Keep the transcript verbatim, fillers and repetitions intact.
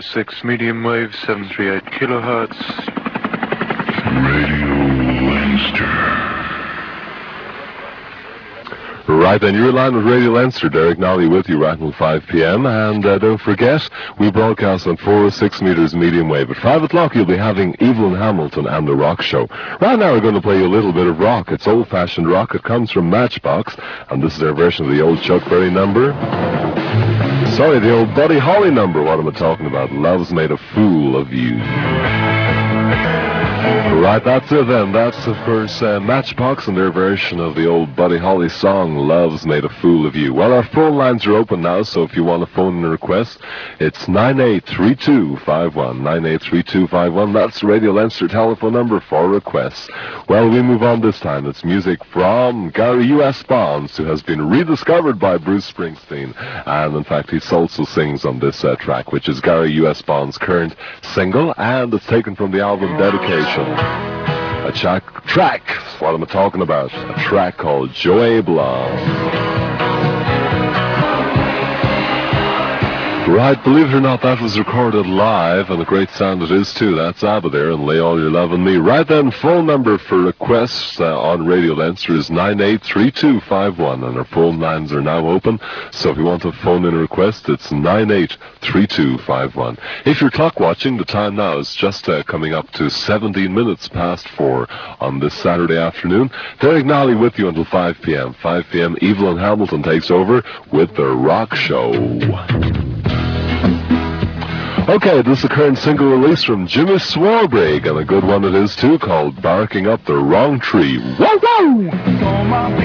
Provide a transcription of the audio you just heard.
six medium wave, seven three eight kilohertz. Radio Leinster. Right then, you're in line with Radio Leinster. Derek Nolly with you right until five p.m. And uh, don't forget, we broadcast on four oh six meters medium wave. At five o'clock, you'll be having Evelyn Hamilton and the Rock Show. Right now, we're going to play you a little bit of rock. It's old-fashioned rock. It comes from Matchbox, and this is their version of the old Chuck Berry number. Sorry, the old Buddy Holly number. What am I talking about? Love's Made a Fool of You. Right, that's it then. That's, of course, uh, Matchbox and their version of the old Buddy Holly song, Love's Made a Fool of You. Well, our phone lines are open now, so if you want to phone in a request, it's nine eight three two five one, nine eight three two five one. That's the Radio Leinster telephone number for requests. Well, we move on this time. It's music from Gary U S Bonds, who has been rediscovered by Bruce Springsteen. And, in fact, he also sings on this uh, track, which is Gary U S Bonds' current single, and it's taken from the album Dedication. A track, track, what am I talking about? A track called Joey Blanc. Right, believe it or not, that was recorded live, and a great sound it is too. That's ABBA there, and Lay All Your Love on Me. Right then, phone number for requests uh, on Radio Leinster is nine eight three two five one, and our phone lines are now open. So if you want to phone in a request, it's nine eight three two five one. If you're clock watching, the time now is just uh, coming up to seventeen minutes past four on this Saturday afternoon. Derek Nolly with you until five p.m. five p.m. Evelyn Hamilton takes over with The Rock Show. Okay, this is a current single release from Jimmy Swarbrick, and a good one it is too, called Barking Up the Wrong Tree. Whoa, whoa!